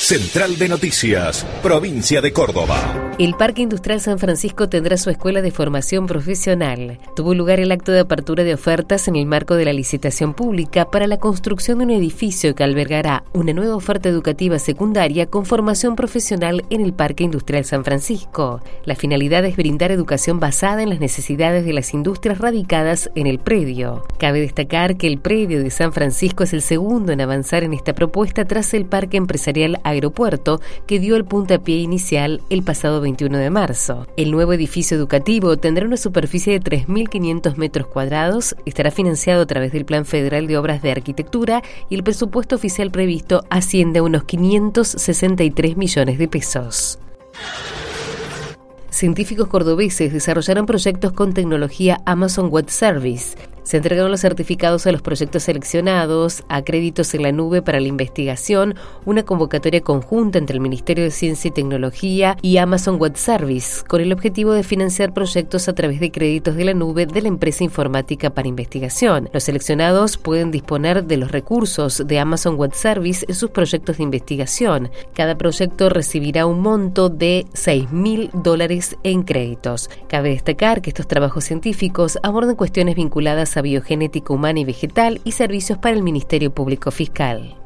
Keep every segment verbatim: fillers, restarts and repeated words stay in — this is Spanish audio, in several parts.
Central de Noticias, provincia de Córdoba. El Parque Industrial San Francisco tendrá su escuela de formación profesional. Tuvo lugar el acto de apertura de ofertas en el marco de la licitación pública para la construcción de un edificio que albergará una nueva oferta educativa secundaria con formación profesional en el Parque Industrial San Francisco. La finalidad es brindar educación basada en las necesidades de las industrias radicadas en el predio. Cabe destacar que el predio de San Francisco es el segundo en avanzar en esta propuesta tras el Parque Empresarial Aeropuerto, que dio el puntapié inicial el pasado veintiuno de marzo. El nuevo edificio educativo tendrá una superficie de tres mil quinientos metros cuadrados, estará financiado a través del Plan Federal de Obras de Arquitectura y el presupuesto oficial previsto asciende a unos quinientos sesenta y tres millones de pesos. Científicos cordobeses desarrollaron proyectos con tecnología Amazon Web Service. Se entregaron los certificados a los proyectos seleccionados, a créditos en la nube para la investigación, una convocatoria conjunta entre el Ministerio de Ciencia y Tecnología y Amazon Web Service, con el objetivo de financiar proyectos a través de créditos de la nube de la empresa informática para investigación. Los seleccionados pueden disponer de los recursos de Amazon Web Service en sus proyectos de investigación. Cada proyecto recibirá un monto de seis mil dólares en créditos. Cabe destacar que estos trabajos científicos abordan cuestiones vinculadas a biogenética humana y vegetal y servicios para el Ministerio Público Fiscal.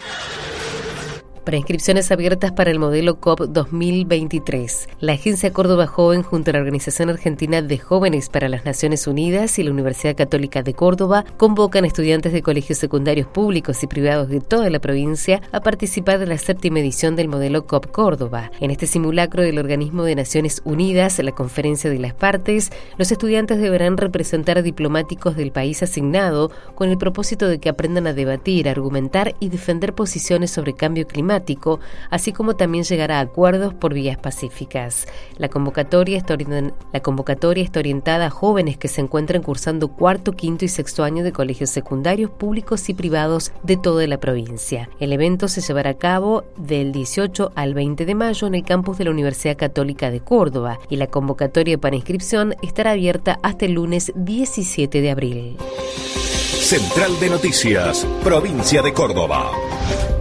Preinscripciones abiertas para el modelo C O P dos mil veintitrés. La Agencia Córdoba Joven, junto a la Organización Argentina de Jóvenes para las Naciones Unidas y la Universidad Católica de Córdoba, convocan a estudiantes de colegios secundarios públicos y privados de toda la provincia a participar de la séptima edición del modelo C O P Córdoba. En este simulacro del Organismo de Naciones Unidas, la Conferencia de las Partes, los estudiantes deberán representar a diplomáticos del país asignado con el propósito de que aprendan a debatir, argumentar y defender posiciones sobre cambio climático, así como también llegar a acuerdos por vías pacíficas. La convocatoria está orient- la convocatoria está orientada a jóvenes que se encuentran cursando cuarto, quinto y sexto año de colegios secundarios públicos y privados de toda la provincia. El evento se llevará a cabo del dieciocho al veinte de mayo en el campus de la Universidad Católica de Córdoba y la convocatoria para inscripción estará abierta hasta el lunes diecisiete de abril. Central de Noticias, provincia de Córdoba.